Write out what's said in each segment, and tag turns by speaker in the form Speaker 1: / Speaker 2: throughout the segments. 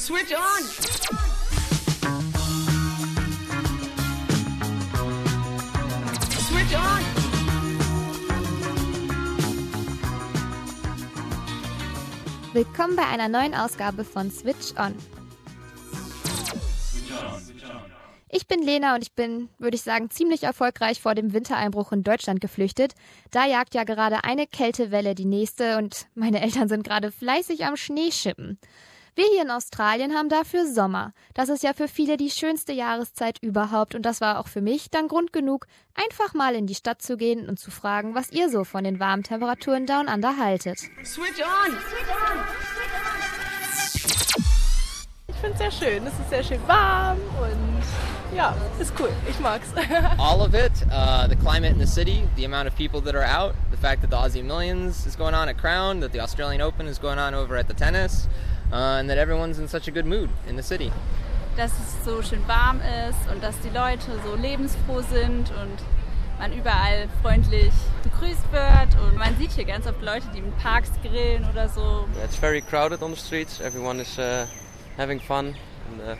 Speaker 1: Switch on! Switch on!
Speaker 2: Willkommen bei einer neuen Ausgabe von Switch On. Ich bin Lena und ich bin, würde ich sagen, ziemlich erfolgreich vor dem Wintereinbruch in Deutschland geflüchtet. Da jagt ja gerade eine Kältewelle die nächste und meine Eltern sind gerade fleißig am Schneeschippen. Wir hier in Australien haben dafür Sommer. Das ist ja für viele die schönste Jahreszeit überhaupt und das war auch für mich dann Grund genug, einfach mal in die Stadt zu gehen und zu fragen, was ihr so von den warmen Temperaturen Down Under haltet.
Speaker 1: Switch on!
Speaker 3: Ich finde es sehr schön. Es ist sehr schön warm und ja, ist cool. Ich mag's.
Speaker 4: All of it, the climate in the city, the amount of people that are out, the fact that the Aussie Millions is going on at Crown, that the Australian Open is going on over at the tennis, and that everyone's in such a good mood in the city.
Speaker 5: Dass es so schön warm ist und dass die Leute so lebensfroh sind und man überall freundlich begrüßt wird und man sieht hier ganz oft Leute, die in Parks grillen oder so.
Speaker 6: It's very crowded on the streets. Everyone is having fun. And,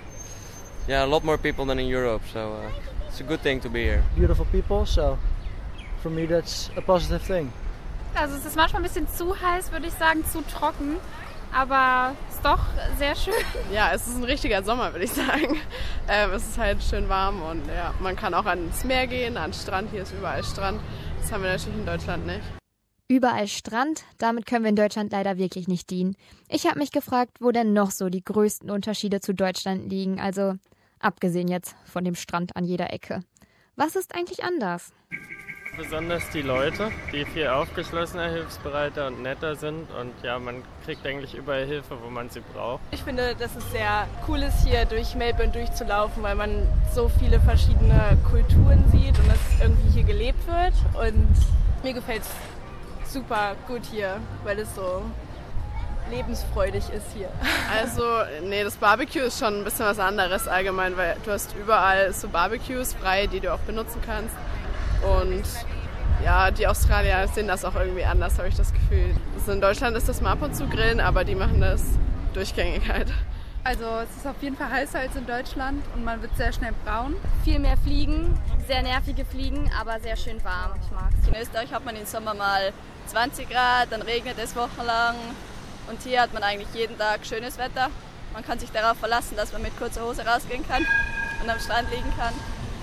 Speaker 6: a lot more people than in Europe, so it's a good thing to be here.
Speaker 7: Beautiful people, so for me that's a positive thing.
Speaker 8: Also es ist manchmal ein bisschen zu heiß, würde ich sagen, zu trocken, aber es ist doch sehr schön.
Speaker 3: Ja, es ist ein richtiger Sommer, würde ich sagen. Es ist halt schön warm und ja, man kann auch ans Meer gehen, an den Strand. Hier ist überall Strand. Das haben wir natürlich in Deutschland nicht.
Speaker 2: Überall Strand, damit können wir in Deutschland leider wirklich nicht dienen. Ich habe mich gefragt, wo denn noch so die größten Unterschiede zu Deutschland liegen, also abgesehen jetzt von dem Strand an jeder Ecke. Was ist eigentlich anders?
Speaker 9: Besonders die Leute, die viel aufgeschlossener, hilfsbereiter und netter sind und ja, man kriegt eigentlich überall Hilfe, wo man sie braucht.
Speaker 3: Ich finde, dass es sehr cool ist, hier durch Melbourne durchzulaufen, weil man so viele verschiedene Kulturen sieht und dass irgendwie hier gelebt wird und mir gefällt es super gut hier, weil es so lebensfreudig ist hier. Also, nee, das Barbecue ist schon ein bisschen was anderes allgemein, weil du hast überall so Barbecues frei, die du auch benutzen kannst. Und ja, die Australier sehen das auch irgendwie anders, habe ich das Gefühl. Also in Deutschland ist das mal ab und zu Grillen, aber die machen das durchgängig halt.
Speaker 8: Also es ist auf jeden Fall heißer als in Deutschland und man wird sehr schnell braun.
Speaker 5: Viel mehr Fliegen, sehr nervige Fliegen, aber sehr schön warm. Ich mag's. In Österreich hat man im Sommer mal 20 Grad, dann regnet es wochenlang und hier hat man eigentlich jeden Tag schönes Wetter. Man kann sich darauf verlassen, dass man mit kurzer Hose rausgehen kann und am Strand liegen kann.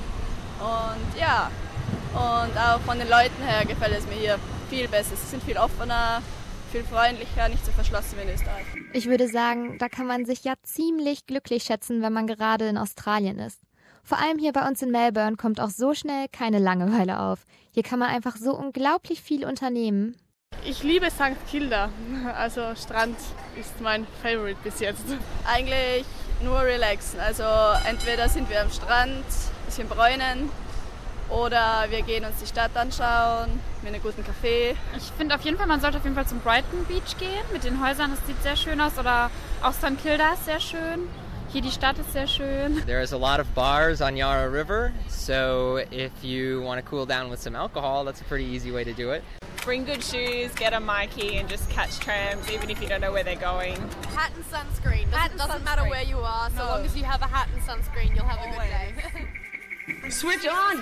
Speaker 5: Und ja, und auch von den Leuten her gefällt es mir hier viel besser. Sie sind viel offener, viel freundlicher, nicht so verschlossen wie in Österreich.
Speaker 2: Ich würde sagen, da kann man sich ja ziemlich glücklich schätzen, wenn man gerade in Australien ist. Vor allem hier bei uns in Melbourne kommt auch so schnell keine Langeweile auf. Hier kann man einfach so unglaublich viel unternehmen.
Speaker 3: Ich liebe St. Kilda, also Strand ist mein Favorite bis jetzt.
Speaker 5: Eigentlich nur relaxen, also entweder sind wir am Strand, ein bisschen bräunen oder wir gehen uns die Stadt anschauen mit einem guten Kaffee.
Speaker 8: Ich finde auf jeden Fall, man sollte auf jeden Fall zum Brighton Beach gehen mit den Häusern, das sieht sehr schön aus. Oder auch St. Kilda ist sehr schön. Hier die Stadt ist sehr schön.
Speaker 4: There's a lot of bars on Yarra River, so if you want to cool down with some alcohol, that's a pretty easy way to do it.
Speaker 10: Bring good shoes, get a Myki and just catch trams even if you don't know where they're going.
Speaker 11: Hat and sunscreen. Doesn't matter where you are, so long as you have a hat and sunscreen, you'll have a good day.
Speaker 1: Switch on!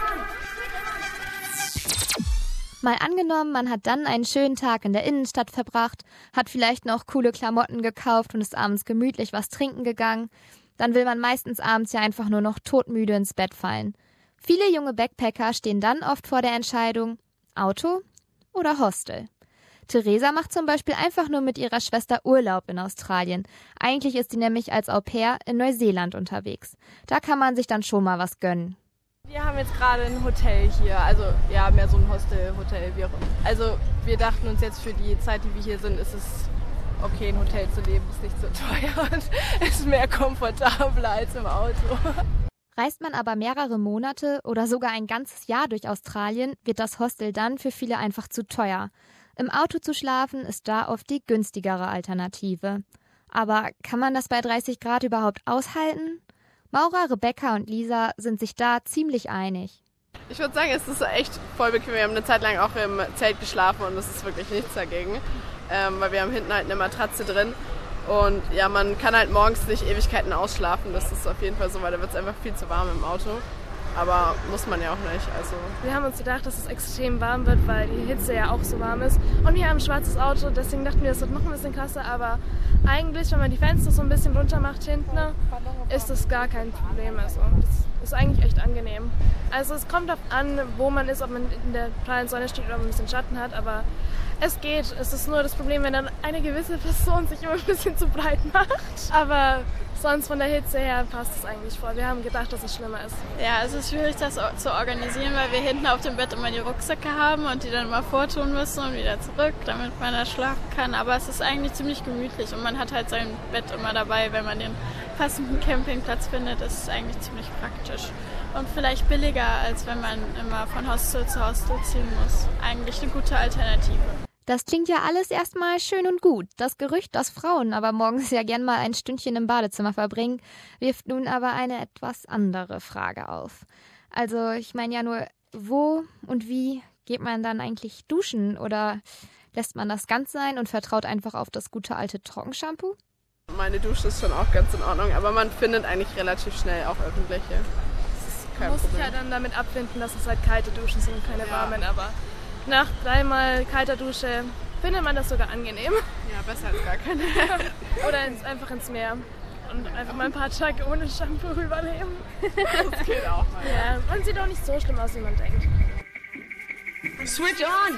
Speaker 2: Mal angenommen, man hat dann einen schönen Tag in der Innenstadt verbracht, hat vielleicht noch coole Klamotten gekauft und ist abends gemütlich was trinken gegangen. Dann will man meistens abends ja einfach nur noch todmüde ins Bett fallen. Viele junge Backpacker stehen dann oft vor der Entscheidung, Auto oder Hostel. Theresa macht zum Beispiel einfach nur mit ihrer Schwester Urlaub in Australien. Eigentlich ist sie nämlich als Au-pair in Neuseeland unterwegs. Da kann man sich dann schon mal was gönnen.
Speaker 3: Wir haben jetzt gerade ein Hotel hier, also ja, mehr so ein Hostel, Hotel, wie auch immer. Also wir dachten uns jetzt für die Zeit, die wir hier sind, ist es okay, ein Hotel zu leben, ist nicht so teuer und ist mehr komfortabler als im Auto.
Speaker 2: Reist man aber mehrere Monate oder sogar ein ganzes Jahr durch Australien, wird das Hostel dann für viele einfach zu teuer. Im Auto zu schlafen ist da oft die günstigere Alternative. Aber kann man das bei 30 Grad überhaupt aushalten? Maura, Rebecca und Lisa sind sich da ziemlich einig.
Speaker 3: Ich würde sagen, es ist echt voll bequem. Wir haben eine Zeit lang auch im Zelt geschlafen und es ist wirklich nichts dagegen, weil wir haben hinten halt eine Matratze drin.
Speaker 1: Und ja, man kann halt morgens nicht Ewigkeiten ausschlafen, das ist auf jeden Fall so, weil da wird es einfach viel zu warm im Auto. Aber muss man ja auch nicht. Also.
Speaker 3: Wir haben uns gedacht, dass es extrem warm wird, weil die Hitze ja auch so warm ist. Und wir haben ein schwarzes Auto, deswegen dachten wir, es wird noch ein bisschen krasser. Aber eigentlich, wenn man die Fenster so ein bisschen runter macht hinten, ist das gar kein Problem. Also das ist eigentlich echt angenehm. Also es kommt darauf an, wo man ist, ob man in der prallen Sonne steht oder ein bisschen Schatten hat. Aber es geht. Es ist nur das Problem, wenn dann eine gewisse Person sich immer ein bisschen zu breit macht. Aber sonst von der Hitze her passt es eigentlich voll. Wir haben gedacht, dass es schlimmer ist.
Speaker 12: Ja, es ist schwierig, das zu organisieren, weil wir hinten auf dem Bett immer die Rucksäcke haben und die dann mal vortun müssen und wieder zurück, damit man da schlafen kann. Aber es ist eigentlich ziemlich gemütlich und man hat halt sein Bett immer dabei, wenn man den passenden Campingplatz findet. Das ist eigentlich ziemlich praktisch. Und vielleicht billiger, als wenn man immer von Hostel zu Hostel ziehen muss. Eigentlich eine gute Alternative.
Speaker 2: Das klingt ja alles erstmal schön und gut. Das Gerücht, dass Frauen aber morgens ja gern mal ein Stündchen im Badezimmer verbringen, wirft nun aber eine etwas andere Frage auf. Also ich meine ja nur, wo und wie geht man dann eigentlich duschen? Oder lässt man das ganz sein und vertraut einfach auf das gute alte Trockenshampoo?
Speaker 1: Meine Dusche ist schon auch ganz in Ordnung, aber man findet eigentlich relativ schnell auch öffentliche. Das ist kein
Speaker 3: Man muss
Speaker 1: Problem.
Speaker 3: sich ja dann damit abfinden, dass es halt kalte Duschen sind und keine warmen, aber nach 3-mal kalter Dusche findet man das sogar angenehm.
Speaker 1: Ja, besser als gar keine.
Speaker 3: Oder einfach ins Meer und einfach mal ein paar Tage ohne Shampoo überleben.
Speaker 1: Das geht auch mal.
Speaker 3: Ja, und sieht auch nicht so schlimm aus, wie man denkt.
Speaker 11: Switch on!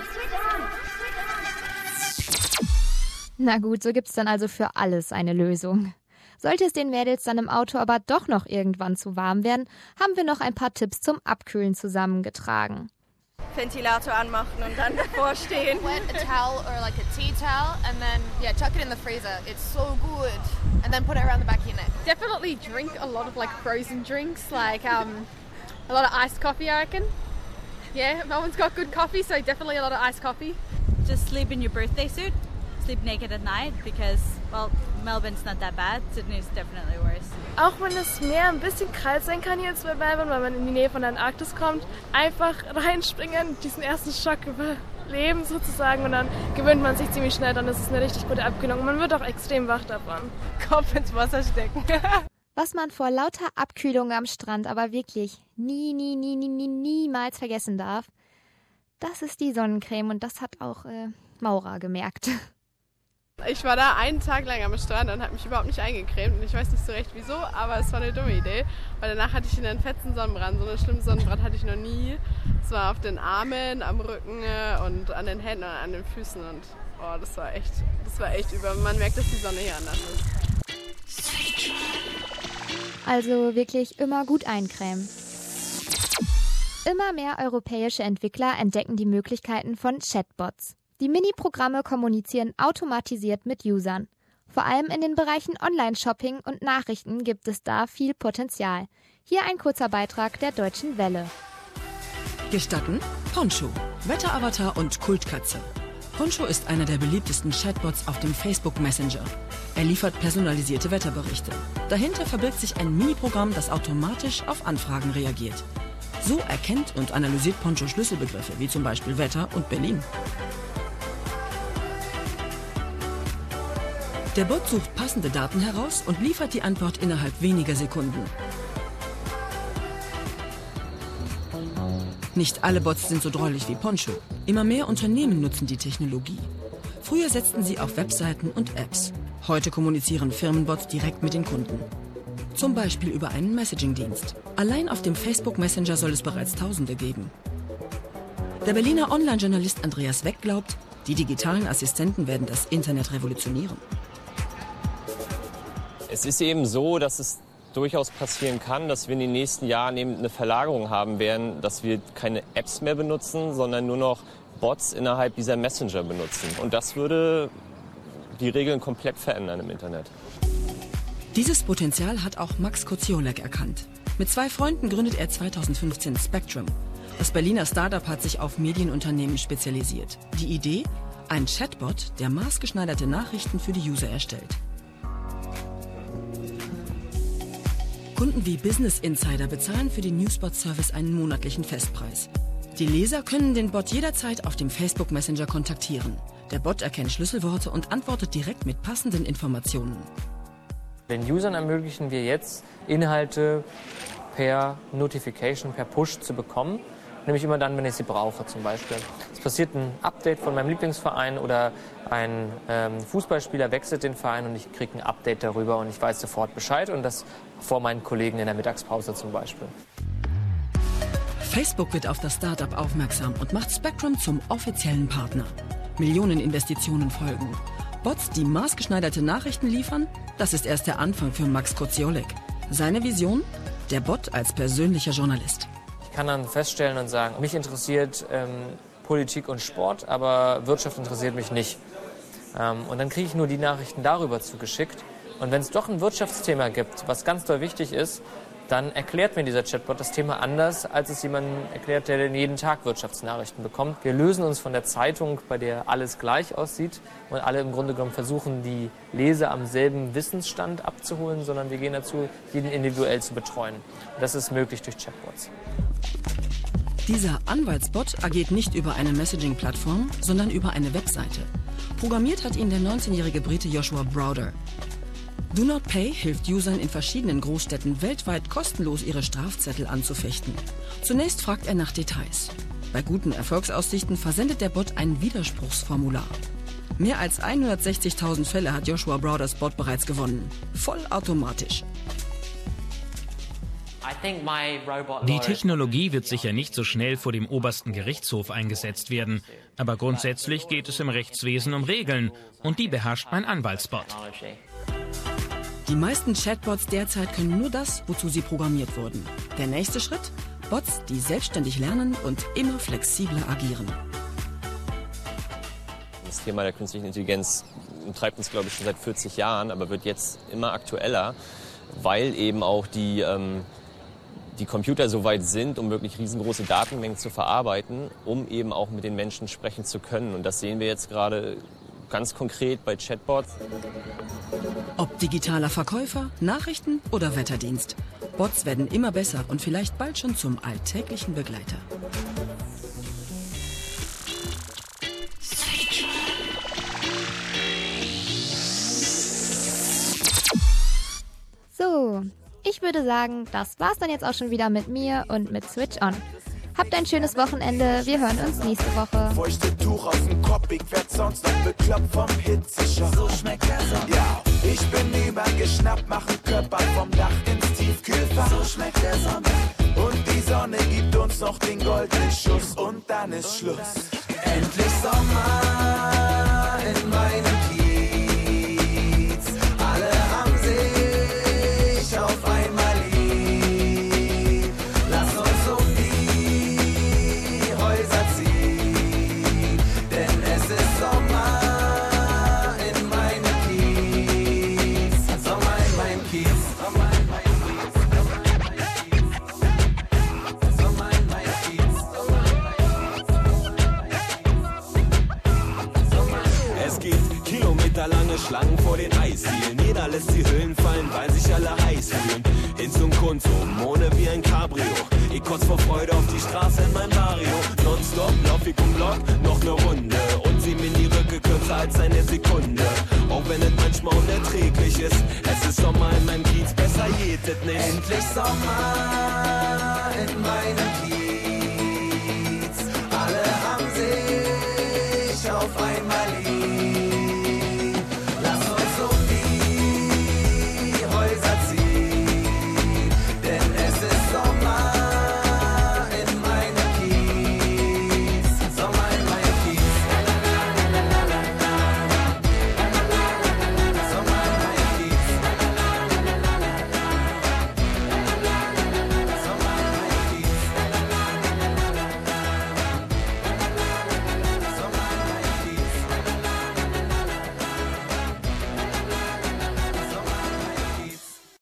Speaker 2: Na gut, so gibt's dann also für alles eine Lösung. Sollte es den Mädels dann im Auto aber doch noch irgendwann zu warm werden, haben wir noch ein paar Tipps zum Abkühlen zusammengetragen.
Speaker 5: Ventilator anmachen und dann davor stehen.
Speaker 11: Wet a towel or like a tea towel and then, chuck it in the freezer. It's so good. And then put it around the back of your neck.
Speaker 13: Definitely drink a lot of like frozen drinks, like a lot of iced coffee, I reckon. Yeah, Melbourne's got good coffee, so definitely a lot of iced coffee.
Speaker 14: Just sleep in your birthday suit. Sleep naked at night because, well, Melbourne's not that bad. Sydney's definitely worse.
Speaker 3: Auch wenn das Meer ein bisschen kalt sein kann hier bei Melbourne, weil man in die Nähe von der Antarktis kommt, einfach reinspringen, diesen ersten Schock überleben sozusagen und dann gewöhnt man sich ziemlich schnell, dann ist es eine richtig gute Abkühlung und man wird auch extrem wach davon. Kopf ins Wasser stecken.
Speaker 2: Was man vor lauter Abkühlung am Strand aber wirklich niemals vergessen darf, das ist die Sonnencreme und das hat auch Maura gemerkt.
Speaker 1: Ich war da einen Tag lang am Strand und habe mich überhaupt nicht eingecremt und ich weiß nicht so recht wieso, aber es war eine dumme Idee, weil danach hatte ich einen fetzen Sonnenbrand, so einen schlimmen Sonnenbrand hatte ich noch nie. Es war auf den Armen, am Rücken und an den Händen und an den Füßen und das war echt übel. Man merkt, dass die Sonne hier anders ist.
Speaker 2: Also wirklich immer gut eincremen. Immer mehr europäische Entwickler entdecken die Möglichkeiten von Chatbots. Die Mini-Programme kommunizieren automatisiert mit Usern. Vor allem in den Bereichen Online-Shopping und Nachrichten gibt es da viel Potenzial. Hier ein kurzer Beitrag der Deutschen Welle.
Speaker 15: Gestatten? Poncho, Wetteravatar und Kultkatze. Poncho ist einer der beliebtesten Chatbots auf dem Facebook Messenger. Er liefert personalisierte Wetterberichte. Dahinter verbirgt sich ein Mini-Programm, das automatisch auf Anfragen reagiert. So erkennt und analysiert Poncho Schlüsselbegriffe, wie zum Beispiel Wetter und Berlin. Der Bot sucht passende Daten heraus und liefert die Antwort innerhalb weniger Sekunden. Nicht alle Bots sind so drollig wie Poncho. Immer mehr Unternehmen nutzen die Technologie. Früher setzten sie auf Webseiten und Apps. Heute kommunizieren Firmenbots direkt mit den Kunden. Zum Beispiel über einen Messaging-Dienst. Allein auf dem Facebook Messenger soll es bereits Tausende geben. Der Berliner Online-Journalist Andreas Weck glaubt, die digitalen Assistenten werden das Internet revolutionieren.
Speaker 16: Es ist eben so, dass es durchaus passieren kann, dass wir in den nächsten Jahren eben eine Verlagerung haben werden, dass wir keine Apps mehr benutzen, sondern nur noch Bots innerhalb dieser Messenger benutzen. Und das würde die Regeln komplett verändern im Internet.
Speaker 15: Dieses Potenzial hat auch Max Koziolek erkannt. Mit 2 Freunden gründet er 2015 Spectrum. Das Berliner Startup hat sich auf Medienunternehmen spezialisiert. Die Idee? Ein Chatbot, der maßgeschneiderte Nachrichten für die User erstellt. Kunden wie Business Insider bezahlen für den Newsbot-Service einen monatlichen Festpreis. Die Leser können den Bot jederzeit auf dem Facebook Messenger kontaktieren. Der Bot erkennt Schlüsselworte und antwortet direkt mit passenden Informationen.
Speaker 17: Den Usern ermöglichen wir jetzt, Inhalte per Notification, per Push zu bekommen. Nämlich immer dann, wenn ich sie brauche zum Beispiel. Es passiert ein Update von meinem Lieblingsverein oder ein Fußballspieler wechselt den Verein und ich kriege ein Update darüber und ich weiß sofort Bescheid und das vor meinen Kollegen in der Mittagspause zum Beispiel.
Speaker 15: Facebook wird auf das Startup aufmerksam und macht Spectrum zum offiziellen Partner. Millionen Investitionen folgen. Bots, die maßgeschneiderte Nachrichten liefern, das ist erst der Anfang für Max Koziolek. Seine Vision? Der Bot als persönlicher Journalist.
Speaker 17: Ich kann dann feststellen und sagen, mich interessiert Politik und Sport, aber Wirtschaft interessiert mich nicht. Und dann kriege ich nur die Nachrichten darüber zugeschickt. Und wenn es doch ein Wirtschaftsthema gibt, was ganz doll wichtig ist, dann erklärt mir dieser Chatbot das Thema anders, als es jemandem erklärt, der jeden Tag Wirtschaftsnachrichten bekommt. Wir lösen uns von der Zeitung, bei der alles gleich aussieht und alle im Grunde genommen versuchen, die Leser am selben Wissensstand abzuholen, sondern wir gehen dazu, jeden individuell zu betreuen. Und das ist möglich durch Chatbots.
Speaker 15: Dieser Anwaltsbot agiert nicht über eine Messaging-Plattform, sondern über eine Webseite. Programmiert hat ihn der 19-jährige Brite Joshua Browder. Do Not Pay hilft Usern in verschiedenen Großstädten weltweit kostenlos ihre Strafzettel anzufechten. Zunächst fragt er nach Details. Bei guten Erfolgsaussichten versendet der Bot ein Widerspruchsformular. Mehr als 160.000 Fälle hat Joshua Browders Bot bereits gewonnen. Vollautomatisch.
Speaker 18: Die Technologie wird sicher nicht so schnell vor dem obersten Gerichtshof eingesetzt werden. Aber grundsätzlich geht es im Rechtswesen um Regeln. Und die beherrscht mein Anwaltsbot.
Speaker 15: Die meisten Chatbots derzeit können nur das, wozu sie programmiert wurden. Der nächste Schritt? Bots, die selbstständig lernen und immer flexibler agieren.
Speaker 16: Das Thema der künstlichen Intelligenz treibt uns, glaube ich, schon seit 40 Jahren, aber wird jetzt immer aktueller, weil eben auch die Computer so weit sind, um wirklich riesengroße Datenmengen zu verarbeiten, um eben auch mit den Menschen sprechen zu können. Und das sehen wir jetzt gerade ganz konkret bei Chatbots.
Speaker 15: Ob digitaler Verkäufer, Nachrichten oder Wetterdienst. Bots werden immer besser und vielleicht bald schon zum alltäglichen Begleiter.
Speaker 2: So, ich würde sagen, das war's dann jetzt auch schon wieder mit mir und mit Switch On. Habt ein schönes Wochenende, wir hören uns nächste Woche.
Speaker 19: Feuchte Tuch aus dem Kopf, ich werd sonst noch bekloppt vom Hitzeschock. So schmeckt der Sommer. Ja, ich bin übergeschnappt, mach einen Körper vom Dach ins Tiefkühlfach. So schmeckt der Sommer. Und die Sonne gibt uns noch den goldenen Schuss und dann ist Schluss. Endlich Sommer in meinem Kiez. Alle haben sich auf einmal lieb. Lass uns um die Häuser ziehen, denn es ist Sommer in meinem Kiez. Sommer in meinem Kiez. Sommer in meinem Kiez. Sommer in meinem Kiez. Es gibt kilometerlange Schlangen vor den Eisdielen. Jeder lässt die Hüllen fallen, weil sich alle heiß fühlen. Hinz und Konsum, ohne wie ein Cabrio. Ich kotz vor Freude auf die Straße in meinem Barrio. Nonstop lauf ich um Block, noch ne Runde. Und zieh mir die Rücke kürzer als eine Sekunde. Auch wenn es manchmal unerträglich ist. Es ist Sommer in meinem Kiez, besser geht es nicht. Endlich Sommer